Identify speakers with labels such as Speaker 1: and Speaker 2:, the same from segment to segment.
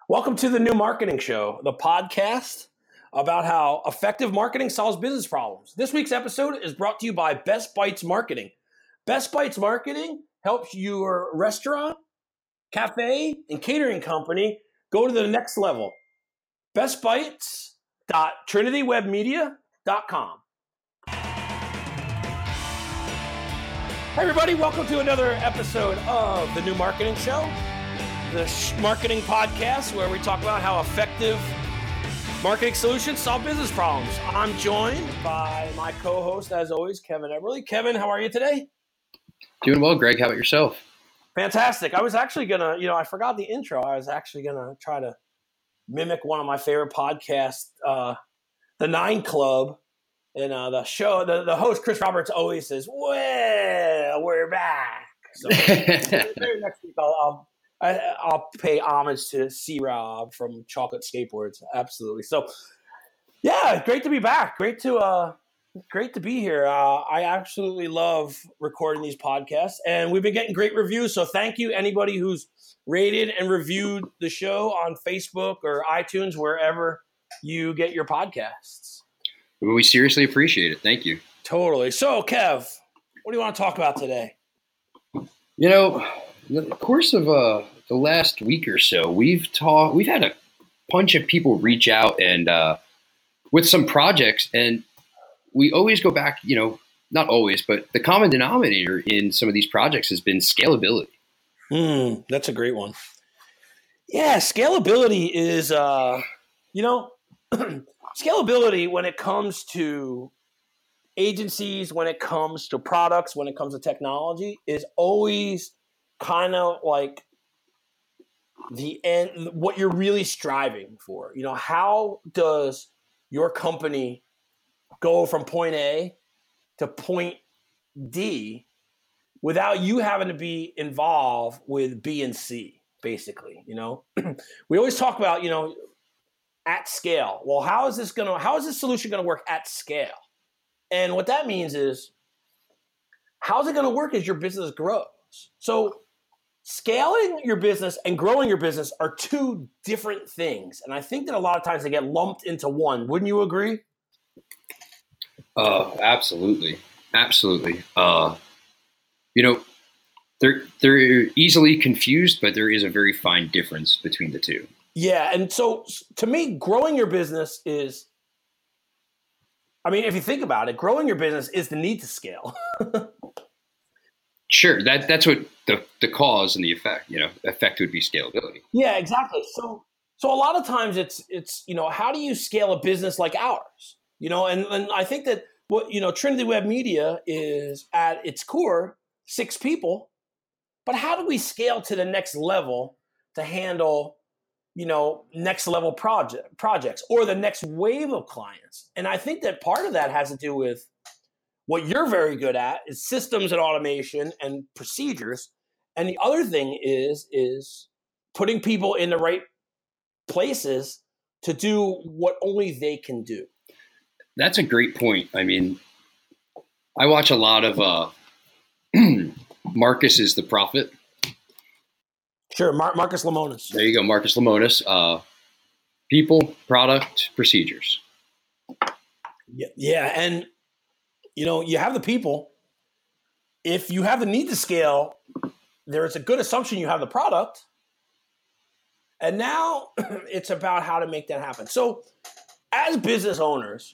Speaker 1: Welcome to the New Marketing Show, the podcast about how effective marketing solves business problems. This week's episode is brought to you by Best Bites Marketing. Best Bites Marketing helps your restaurant, cafe, and catering company go to the next level. bestbites.trinitywebmedia.com. Hey everybody, welcome to another episode of the New Marketing Show, the marketing podcast where we talk about how effective marketing solutions solve business problems. I'm joined by my co-host, as always, Kevin Eberly. Kevin, how are you today?
Speaker 2: Doing well, Greg. How about yourself?
Speaker 1: Fantastic. I was actually going to, I forgot the intro. I was actually going to try to mimic one of my favorite podcasts, The Nine Club. And the show, the host, Chris Roberts, always says, well, we're back. So maybe next week I'll pay homage to C-Rob from Chocolate Skateboards. Absolutely. So, yeah, great to be back. Great to be here. I absolutely love recording these podcasts, and we've been getting great reviews. So thank you, anybody who's rated and reviewed the show on Facebook or iTunes, wherever you get your podcasts.
Speaker 2: We seriously appreciate it. Thank you.
Speaker 1: Totally. So, Kev, what do you want to talk about today?
Speaker 2: You know, in the course of the last week or so, we've had a bunch of people reach out and with some projects, and we always go back, not always, but the common denominator in some of these projects has been scalability.
Speaker 1: That's a great one. Yeah, scalability is, scalability when it comes to agencies, when it comes to products, when it comes to technology, is always kind of like the end, what you're really striving for. How does your company go from point A to point D without you having to be involved with B and C, basically? We always talk about, at scale. Well, how is this solution going to work at scale? And what that means is, how's it going to work as your business grows? So scaling your business and growing your business are two different things. And I think that a lot of times they get lumped into one. Wouldn't you agree?
Speaker 2: Absolutely. Absolutely. They're easily confused, but there is a very fine difference between the two.
Speaker 1: Yeah. And so to me, growing your business is, if you think about it, growing your business is the need to scale.
Speaker 2: Sure. That's what the cause and the effect, effect would be scalability.
Speaker 1: Yeah, exactly. So a lot of times it's, how do you scale a business like ours? And I think that Trinity Web Media is at its core 6 people, but how do we scale to the next level to handle next level projects or the next wave of clients? And I think that part of that has to do with what you're very good at is systems and automation and procedures. And the other thing is putting people in the right places to do what only they can do.
Speaker 2: That's a great point. I watch a lot of Marcus is the Prophet.
Speaker 1: Sure, Marcus Lemonis.
Speaker 2: There you go, Marcus Lemonis. People, product, procedures.
Speaker 1: Yeah, and you have the people. If you have the need to scale, there is a good assumption you have the product. And now it's about how to make that happen. So as business owners,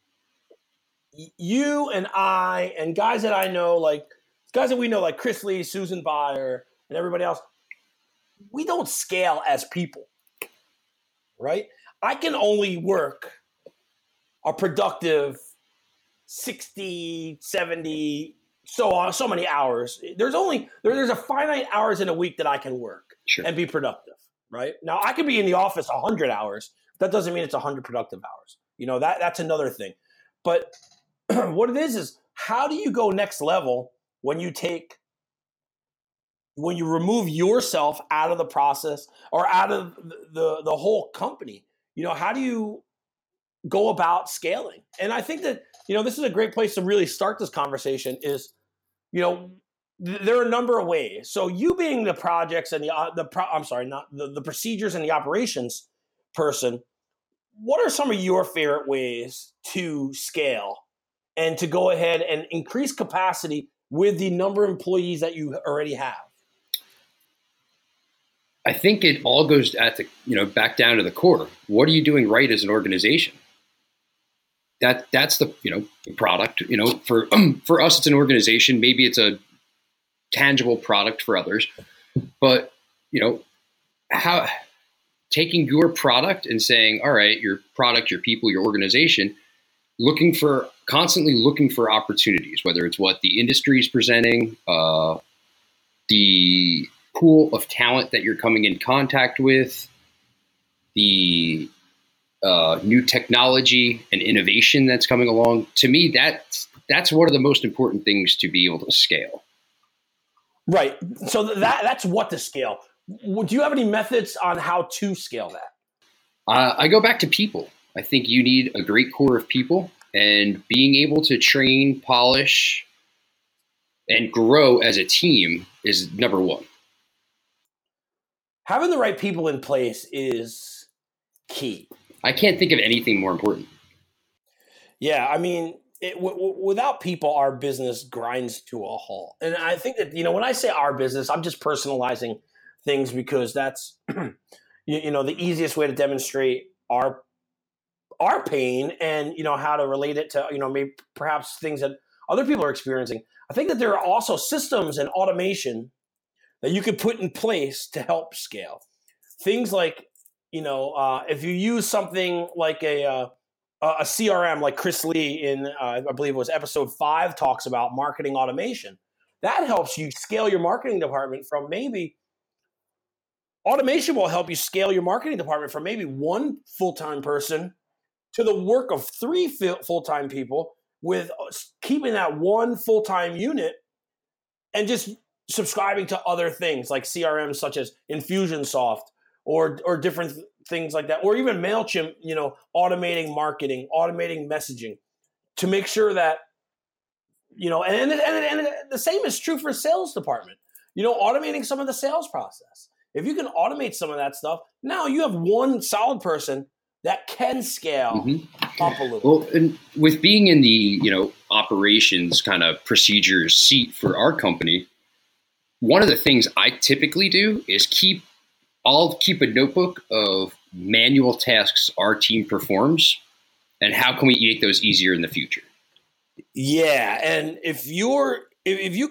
Speaker 1: you and I and guys that I know, like guys that we know, like Chris Lee, Susan Byer, and everybody else, we don't scale as people, right? I can only work a productive 60, 70, so many hours. There's a finite hours in a week that I can work and be productive, right? Now I could be in the office 100 hours. That doesn't mean it's 100 productive hours. That's another thing. But what it is how do you go next level when you remove yourself out of the process or out of the whole company? How do you go about scaling? And I think that, this is a great place to really start this conversation is, there are a number of ways. So you being the projects and the procedures and the operations person, what are some of your favorite ways to scale and to go ahead and increase capacity with the number of employees that you already have?
Speaker 2: I think it all goes back down to the core. What are you doing right as an organization? That's the product. For us, it's an organization. Maybe it's a tangible product for others, but how taking your product and saying, all right, your product, your people, your organization, constantly looking for opportunities, whether it's what the industry is presenting, the pool of talent that you're coming in contact with, the new technology and innovation that's coming along. To me, that's one of the most important things to be able to scale.
Speaker 1: Right. So that's what to scale. Do you have any methods on how to scale that?
Speaker 2: I go back to people. I think you need a great core of people, and being able to train, polish, and grow as a team is number one.
Speaker 1: Having the right people in place is key.
Speaker 2: I can't think of anything more important.
Speaker 1: Yeah, I mean, without people, our business grinds to a halt. And I think that, when I say our business, I'm just personalizing things because that's, the easiest way to demonstrate our pain and, how to relate it to, maybe perhaps things that other people are experiencing. I think that there are also systems and automation that you could put in place to help scale. Things like, if you use something like a CRM, like Chris Lee in, I believe it was episode 5, talks about marketing automation. That helps you scale your marketing department from automation will help you scale your marketing department from maybe one full-time person to the work of 3 full-time people, with keeping that one full-time unit and just subscribing to other things like CRMs such as Infusionsoft or different things like that, or even MailChimp, automating marketing, automating messaging to make sure that, and the same is true for a sales department, automating some of the sales process. If you can automate some of that stuff, now you have one solid person that can scale up a little.
Speaker 2: Well, and with being in the, operations kind of procedures seat for our company, one of the things I typically do is I'll keep a notebook of manual tasks our team performs and how can we make those easier in the future.
Speaker 1: Yeah. And if you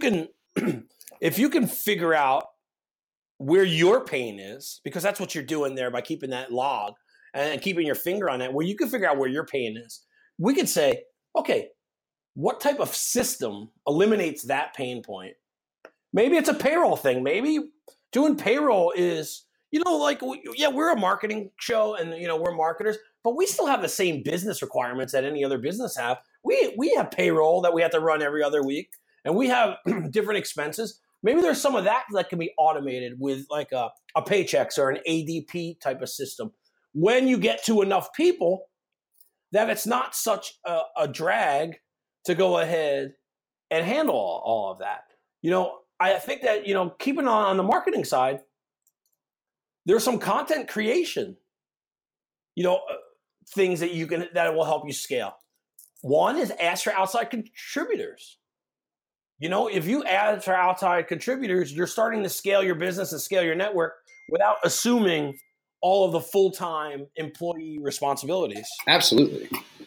Speaker 1: can figure out where your pain is, because that's what you're doing there by keeping that log and keeping your finger on it, where you can figure out where your pain is, we could say, okay, what type of system eliminates that pain point? Maybe it's a payroll thing. Maybe doing payroll is, we're a marketing show and, we're marketers, but we still have the same business requirements that any other business have. We have payroll that we have to run every other week, and we have different expenses. Maybe there's some of that can be automated with like a Paychex or an ADP type of system. When you get to enough people that it's not such a drag to go ahead and handle all of that. I think that, keeping on the marketing side, there's some content creation, things that will help you scale. One is ask for outside contributors. If you ask for outside contributors, you're starting to scale your business and scale your network without assuming all of the full-time employee responsibilities.
Speaker 2: Absolutely.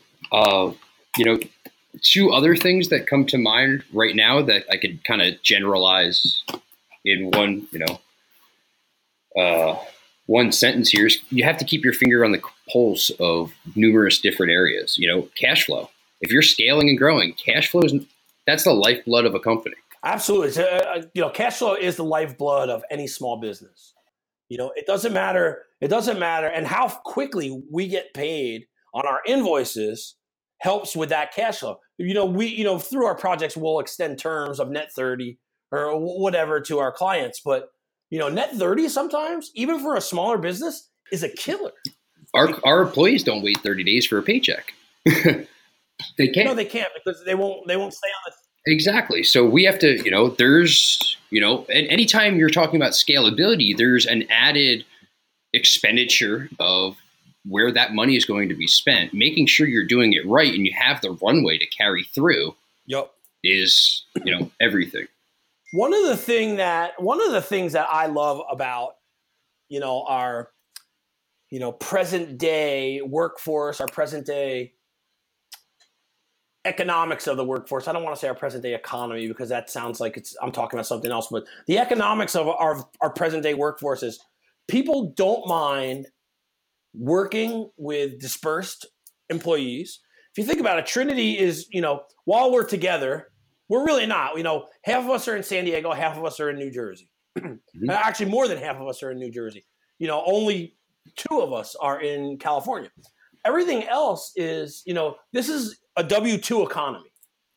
Speaker 2: 2 other things that come to mind right now that I could kind of generalize in one sentence here is you have to keep your finger on the pulse of numerous different areas. Cash flow. If you're scaling and growing, cash flow that's the lifeblood of a company.
Speaker 1: Absolutely. Cash flow is the lifeblood of any small business. It doesn't matter. And how quickly we get paid on our invoices helps with that cash flow. Through our projects, we'll extend terms of net 30 or whatever to our clients. But, net 30 sometimes, even for a smaller business, is a killer.
Speaker 2: Our employees don't wait 30 days for a paycheck. They can't.
Speaker 1: No, they can't because they won't stay on
Speaker 2: Exactly. So we have to, there's, and anytime you're talking about scalability, there's an added expenditure of where that money is going to be spent. Making sure you're doing it right and you have the runway to carry through
Speaker 1: Yep.
Speaker 2: is, everything.
Speaker 1: One of the things that I love about, our, present day workforce, our present day economics of the workforce. I don't want to say our present day economy because that sounds like I'm talking about something else, but the economics of our present day workforce is people don't mind working with dispersed employees. If you think about it, Trinity is, while we're together, we're really not. Half of us are in San Diego, half of us are in New Jersey.
Speaker 2: Mm-hmm.
Speaker 1: Actually, more than half of us are in New Jersey. Only 2 of us are in California. Everything else is, this is a W-2 economy,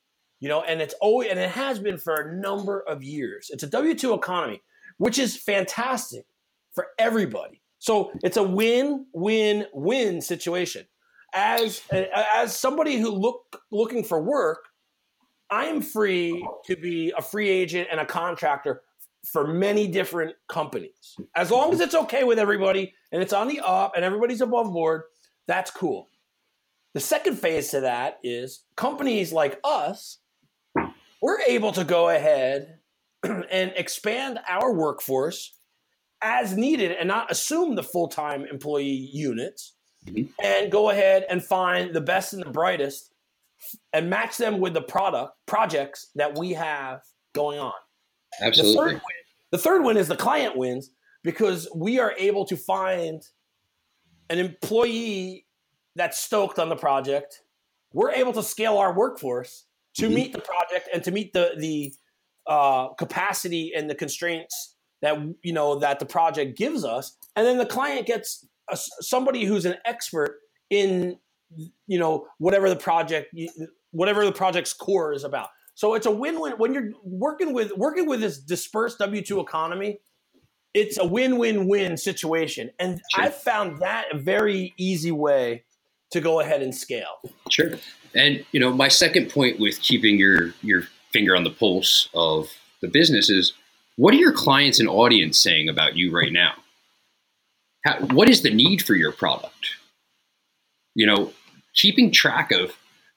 Speaker 1: and it's always, and it has been for a number of years. It's a W-2 economy, which is fantastic for everybody. So it's a win-win-win situation. As somebody who looking for work, I am free to be a free agent and a contractor for many different companies. As long as it's okay with everybody and it's on the up and everybody's above board, that's cool. The second phase to that is companies like us, we're able to go ahead and expand our workforce as needed and not assume the full-time employee units, and go ahead and find the best and the brightest and match them with the projects that we have going on.
Speaker 2: Absolutely.
Speaker 1: The third win is the client wins because we are able to find an employee that's stoked on the project. We're able to scale our workforce to meet the project and to meet the capacity and the constraints that that the project gives us. And then the client gets somebody who's an expert in whatever the project's core is about. So it's a win-win when you're working with this dispersed W-2 economy. It's a win-win-win situation, and
Speaker 2: Sure.
Speaker 1: I've found that a very easy way to go ahead and scale.
Speaker 2: Sure. And my second point with keeping your finger on the pulse of the business is, what are your clients and audience saying about you right now? What is the need for your product? Keeping track of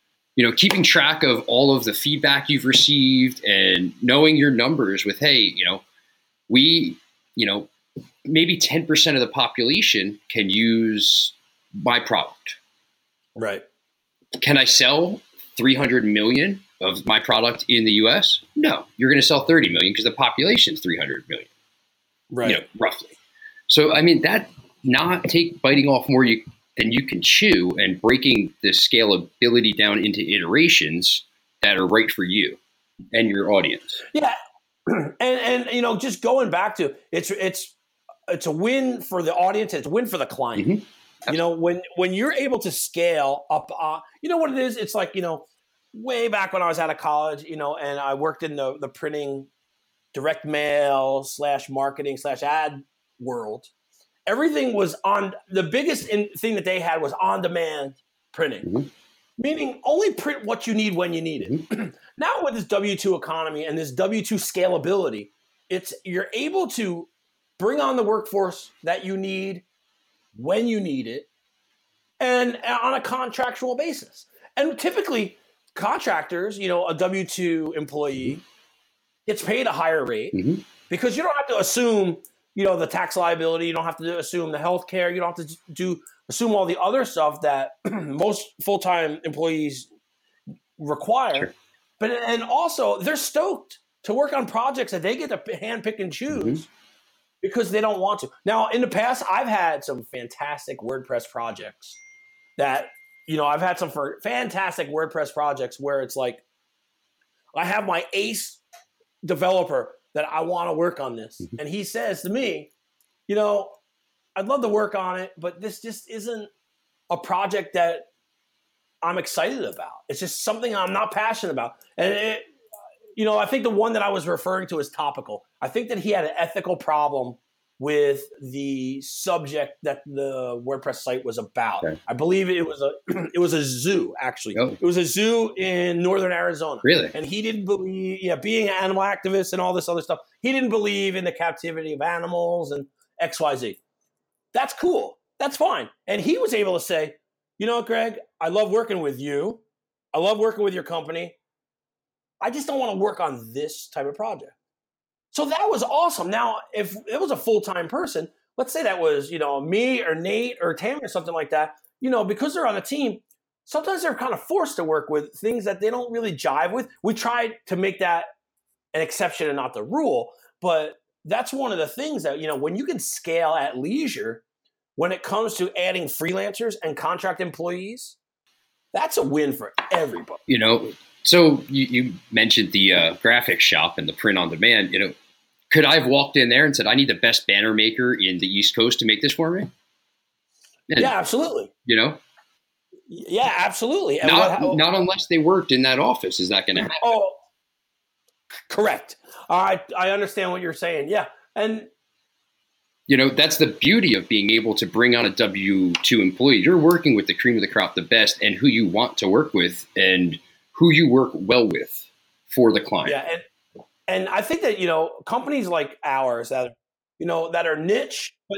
Speaker 2: all of the feedback you've received and knowing your numbers with, hey, we, maybe 10% of the population can use my product.
Speaker 1: Right.
Speaker 2: Can I sell 300 million of my product in the US? No, you're going to sell 30 million because the population is 300 million,
Speaker 1: right?
Speaker 2: Roughly. So, that not biting off more than you can chew and breaking the scalability down into iterations that are right for you and your audience.
Speaker 1: Yeah. And just going back to it's a win for the audience. It's a win for the client. Mm-hmm. When you're able to scale up, what it is? It's like, way back when I was out of college, and I worked in the printing, direct mail / marketing / ad world. Everything was on. The biggest thing that they had was on-demand printing, mm-hmm. meaning only print what you need when you need it. Mm-hmm. Now with this W-2 economy and this W-2 scalability, you're able to bring on the workforce that you need when you need it and on a contractual basis. And typically contractors, a W-2 employee gets paid a higher rate mm-hmm. because you don't have to assume, the tax liability. You don't have to assume the healthcare. You don't have to assume all the other stuff that most full-time employees require. Sure. And also they're stoked to work on projects that they get to hand pick and choose mm-hmm. because they don't want to. Now, in the past, I've had some fantastic WordPress projects that, I've had some fantastic WordPress projects where it's like, I have my ace developer that I want to work on this. Mm-hmm. And he says to me, I'd love to work on it, but this just isn't a project that I'm excited about. It's just something I'm not passionate about. And I think the one that I was referring to is Topical. I think that he had an ethical problem with the subject that the WordPress site was about.
Speaker 2: Okay.
Speaker 1: I believe it was a zoo, actually.
Speaker 2: Oh.
Speaker 1: It was a zoo in northern Arizona.
Speaker 2: Really?
Speaker 1: And he didn't believe, being an animal activist and all this other stuff, he didn't believe in the captivity of animals and XYZ. That's cool. That's fine. And he was able to say, you know what, Greg, I love working with you. I love working with your company. I just don't want to work on this type of project. So that was awesome. Now, if it was a full-time person, let's say that was, me or Nate or Tammy or something like that, because they're on a team, sometimes they're kind of forced to work with things that they don't really jive with. We tried to make that an exception and not the rule, but that's one of the things that, when you can scale at leisure, when it comes to adding freelancers and contract employees, that's a win for everybody.
Speaker 2: So you mentioned the graphics shop and the print on demand. Could I have walked in there and said, I need the best banner maker in the East Coast to make this for me? And,
Speaker 1: yeah, absolutely. Yeah, absolutely. And
Speaker 2: not unless they worked in that office. Is that going to happen?
Speaker 1: Oh, correct. I understand what you're saying. Yeah. And
Speaker 2: that's the beauty of being able to bring on a W-2 employee. You're working with the cream of the crop, the best, and who you want to work with and who you work well with for the client.
Speaker 1: Yeah. And I think that, companies like ours that, that are niche, but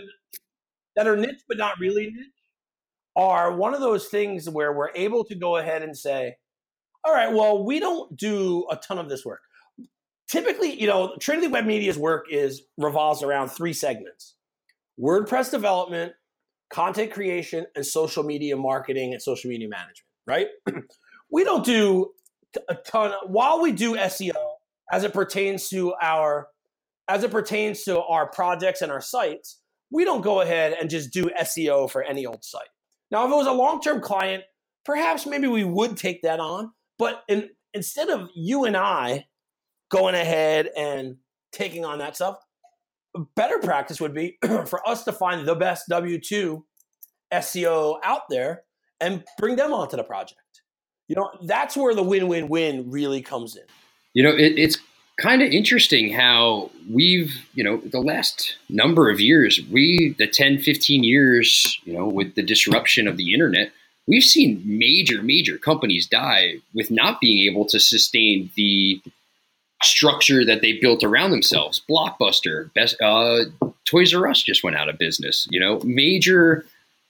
Speaker 1: not really niche, are one of those things where we're able to go ahead and say, all right, well, we don't do a ton of this work. Typically, Trinity Web Media's work revolves around 3 segments: WordPress development, content creation, and social media marketing and social media management, right? We don't do a ton while we do SEO as it pertains to our projects and our sites. We don't go ahead and just do SEO for any old site. Now, if it was a long-term client, perhaps maybe we would take that on. But instead of you and I going ahead and taking on that stuff, a better practice would be for us to find the best W-2 SEO out there and bring them onto the project. That's where the win-win-win really comes in.
Speaker 2: It's kind of interesting how we've, the last number of years, the 10, 15 years, with the disruption of the internet, we've seen major companies die with not being able to sustain the structure that they built around themselves. Blockbuster, Toys R Us just went out of business. Major,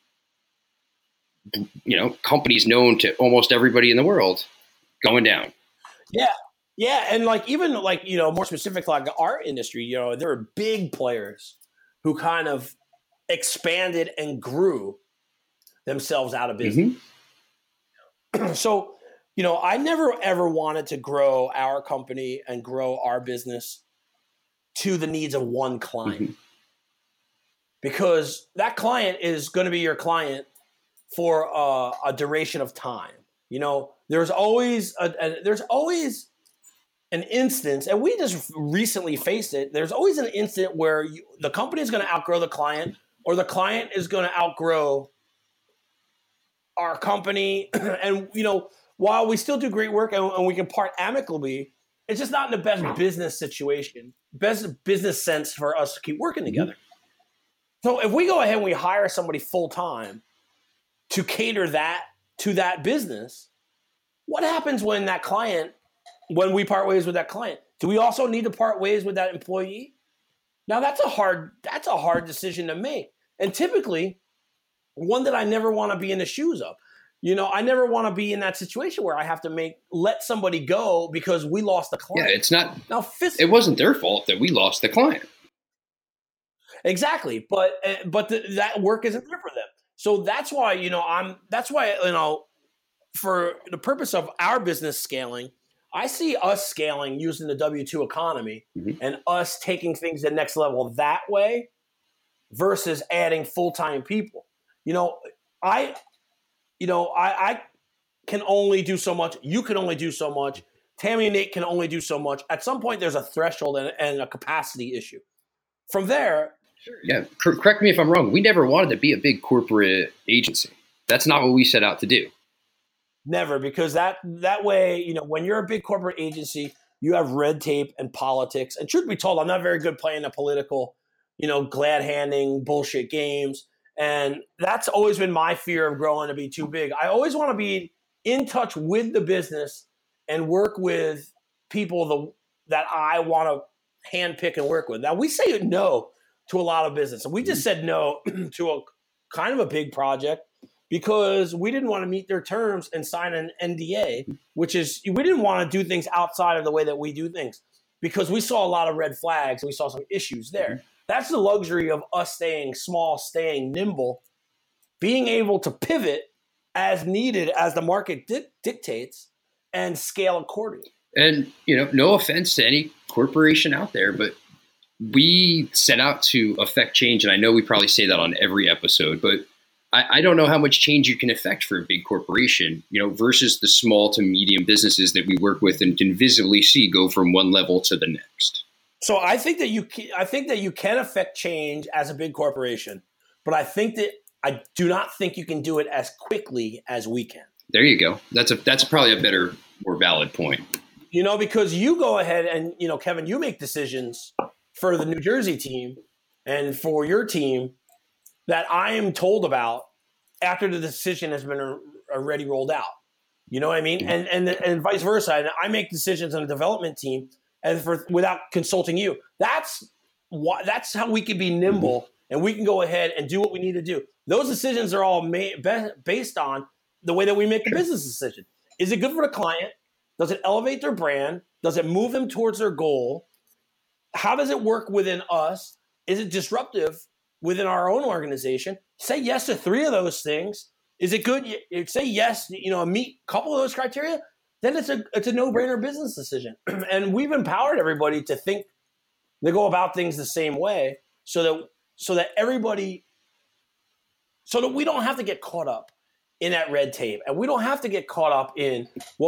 Speaker 2: companies known to almost everybody in the world going down.
Speaker 1: Yeah, and even more specific, like our industry, there are big players who kind of expanded and grew themselves out of business. Mm-hmm. So, I never ever wanted to grow our company and grow our business to the needs of one client. Mm-hmm. Because that client is going to be your client for a duration of time. There's always an instance, and we just recently faced it. There's always an instant where the company is going to outgrow the client, or the client is going to outgrow our company. And while we still do great work and we can part amicably, it's just not in the best business situation, best business sense for us to keep working together. So if we go ahead and we hire somebody full time to cater that to that business, what happens when we part ways with that client? Do we also need to part ways with that employee? Now that's a hard decision to make. And typically one that I never want to be in the shoes of. I never want to be in that situation where I have to let somebody go because we lost the client.
Speaker 2: Yeah, it's not. Now, it wasn't their fault that we lost the client.
Speaker 1: Exactly, but that work isn't there for them. So that's why for the purpose of our business scaling, I see us scaling using the W-2 economy, mm-hmm. and us taking things to the next level that way versus adding full-time people. I can only do so much. You can only do so much. Tammy and Nate can only do so much. At some point, there's a threshold and a capacity issue. From there...
Speaker 2: Yeah, correct me if I'm wrong. We never wanted to be a big corporate agency. That's not what we set out to do.
Speaker 1: Never, because that way, when you're a big corporate agency, you have red tape and politics. And truth be told, I'm not very good playing the political glad handing bullshit games. And that's always been my fear of growing to be too big. I always want to be in touch with the business and work with people that I want to handpick and work with. Now, we say no to a lot of business. And we just said no to a kind of a big project because we didn't want to meet their terms and sign an NDA, which is we didn't want to do things outside of the way that we do things because we saw a lot of red flags and we saw some issues there. That's the luxury of us staying small, staying nimble, being able to pivot as needed as the market dictates and scale accordingly.
Speaker 2: And, no offense to any corporation out there, but we set out to affect change. And I know we probably say that on every episode, but I don't know how much change you can affect for a big corporation, versus the small to medium businesses that we work with and can visibly see go from one level to the next.
Speaker 1: So I think that you can affect change as a big corporation, but I do not think you can do it as quickly as we can.
Speaker 2: There you go. That's probably a better, more valid point.
Speaker 1: Because you go ahead and, Kevin, you make decisions for the New Jersey team and for your team that I am told about after the decision has been already rolled out. You know what I mean? And vice versa. And I make decisions on a development team without consulting you. That's how we can be nimble and we can go ahead and do what we need to do. Those decisions are all based on the way that we make a business decision. Is it good for the client? Does it elevate their brand? Does it move them towards their goal? How does it work within us? Is it disruptive within our own organization? Say yes to 3 of those things. Is it good? You say yes, meet a couple of those criteria, then it's a no-brainer business decision. And we've empowered everybody to go about things the same way so that we don't have to get caught up in that red tape. And we don't have to get caught up in,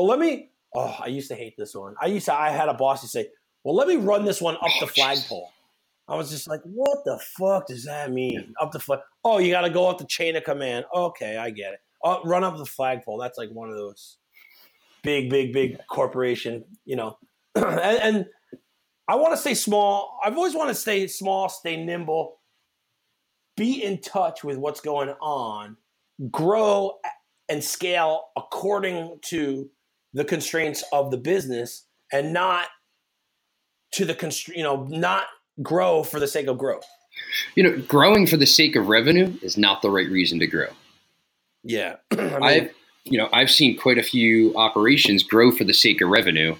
Speaker 1: I used to hate this one. I had a boss who say, well, let me run this one up the flagpole. I was just like, what the fuck does that mean? Up the flag? Oh, you got to go up the chain of command. Okay, I get it. Run up the flagpole. That's like one of those big corporation, and I want to stay small. I've always wanted to stay small, stay nimble, be in touch with what's going on, grow and scale according to the constraints of the business and not to the not grow for the sake of growth.
Speaker 2: Growing for the sake of revenue is not the right reason to grow.
Speaker 1: Yeah.
Speaker 2: I've seen quite a few operations grow for the sake of revenue,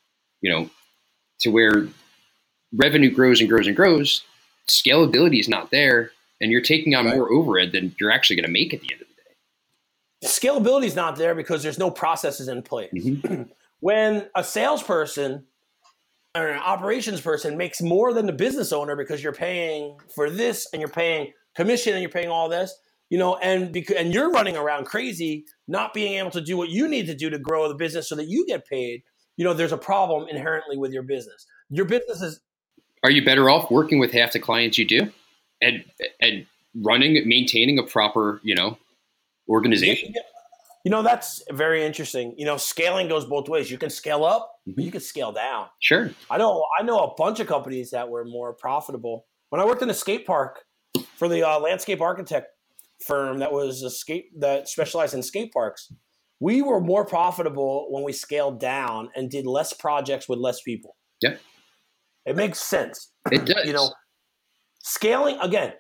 Speaker 2: to where revenue grows and grows and grows. Scalability is not there, and you're taking on more overhead than you're actually going to make at the end of the day.
Speaker 1: Scalability is not there because there's no processes in place. Mm-hmm. When a salesperson or an operations person makes more than the business owner because you're paying for this and you're paying commission and you're paying all this, and you're running around crazy, not being able to do what you need to do to grow the business so that you get paid, there's a problem inherently with your business. Your business is.
Speaker 2: Are you better off working with half the clients you do and maintaining a proper, organization?
Speaker 1: Yeah. That's very interesting. Scaling goes both ways. You can scale up, but you can scale down.
Speaker 2: Sure.
Speaker 1: I know a bunch of companies that were more profitable. When I worked in a skate park for the landscape architect firm that specialized in skate parks, we were more profitable when we scaled down and did less projects with less people.
Speaker 2: Yeah.
Speaker 1: It makes sense.
Speaker 2: It does.
Speaker 1: Scaling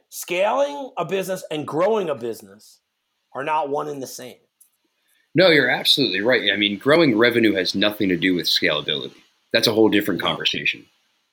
Speaker 1: a business and growing a business are not one and the same.
Speaker 2: No, you're absolutely right. I mean, growing revenue has nothing to do with scalability. That's a whole different conversation.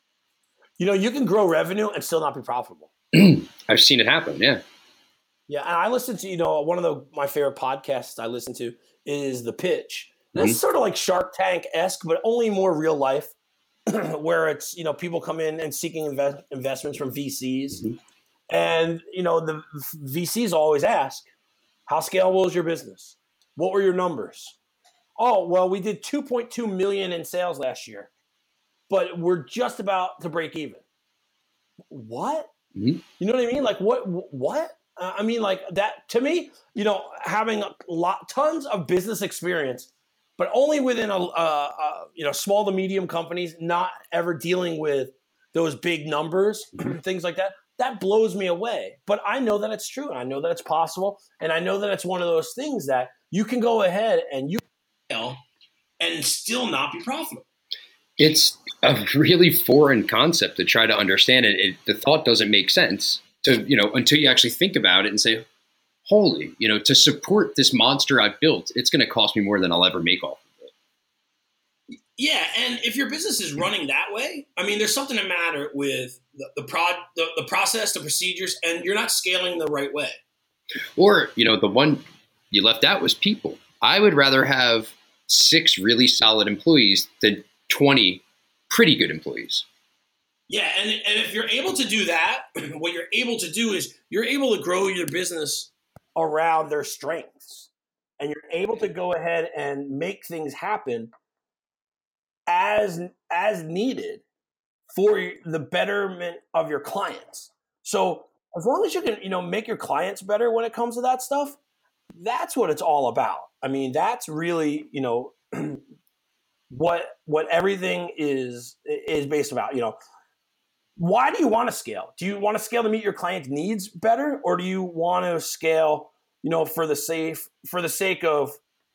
Speaker 1: You can grow revenue and still not be profitable.
Speaker 2: I've seen it happen. Yeah.
Speaker 1: Yeah. And I listen to, one of my favorite podcasts I listen to is The Pitch. Mm-hmm. It's sort of like Shark Tank-esque, but only more real life, where it's, people come in and seeking investments from VCs. Mm-hmm. And, the VCs always ask, how scalable is your business? What were your numbers? Oh, well, we did 2.2 million in sales last year, but we're just about to break even. What? Mm-hmm. You know what I mean? Like what? I mean, like that to me, having tons of business experience, but only within small to medium companies, not ever dealing with those big numbers, things like that. that blows me away. But I know that it's true, and I know that it's possible, and I know that it's one of those things that you can go ahead and you and still not be profitable.
Speaker 2: It's a really foreign concept to try to understand it. The thought doesn't make sense to, until you actually think about it and say, holy, to support this monster I've built, it's going to cost me more than I'll ever make off of it.
Speaker 1: Yeah, and if your business is running that way, I mean, there's something the matter with the process, the procedures, and you're not scaling the right way.
Speaker 2: Or, the one you left out was people. I would rather have 6 really solid employees than 20 pretty good employees.
Speaker 1: Yeah, and if you're able to do that, what you're able to do is you're able to grow your business around their strengths. And you're able to go ahead and make things happen as needed for the betterment of your clients. So as long as you can, make your clients better when it comes to that stuff, that's what it's all about. I mean, that's really, what everything is based about. Why do you want to scale? Do you want to scale to meet your client's needs better, or do you want to scale, for the sake of,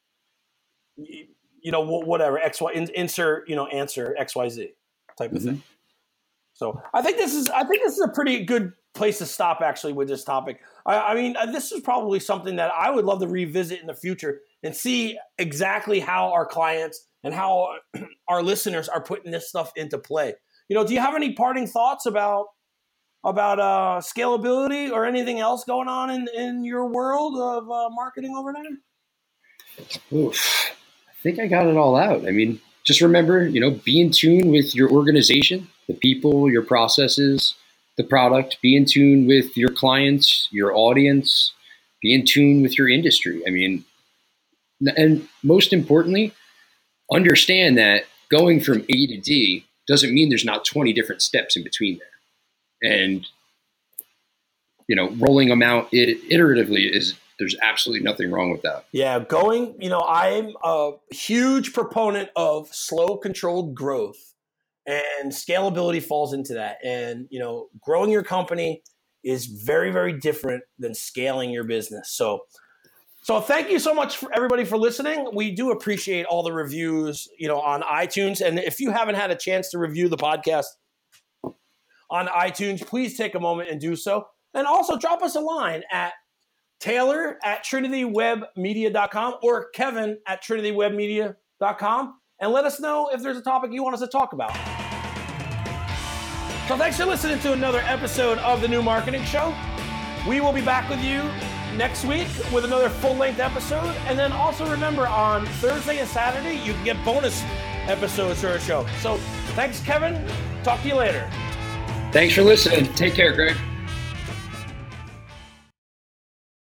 Speaker 1: whatever insert, answer XYZ type of thing. So I think this is a pretty good place to stop actually with this topic. I mean, this is probably something that I would love to revisit in the future and see exactly how our clients and how our listeners are putting this stuff into play. Do you have any parting thoughts about scalability or anything else going on in your world of marketing over there?
Speaker 2: Oof. I think I got it all out. I mean, just remember, be in tune with your organization, the people, your processes, the product, be in tune with your clients, your audience, be in tune with your industry. I mean, and most importantly, understand that going from A to D doesn't mean there's not 20 different steps in between there. And, rolling them out iteratively there's absolutely nothing wrong with that.
Speaker 1: Yeah, I'm a huge proponent of slow, controlled growth, and scalability falls into that. And, growing your company is very, very different than scaling your business. So thank you so much for everybody for listening. We do appreciate all the reviews, on iTunes. And if you haven't had a chance to review the podcast on iTunes, please take a moment and do so. And also drop us a line at Taylor@trinitywebmedia.com or Kevin@trinitywebmedia.com, and let us know if there's a topic you want us to talk about. So thanks for listening to another episode of The New Marketing Show. We will be back with you next week with another full-length episode. And then also remember, on Thursday and Saturday, you can get bonus episodes to our show. So thanks, Kevin. Talk to you later.
Speaker 2: Thanks for listening. Take care, Greg.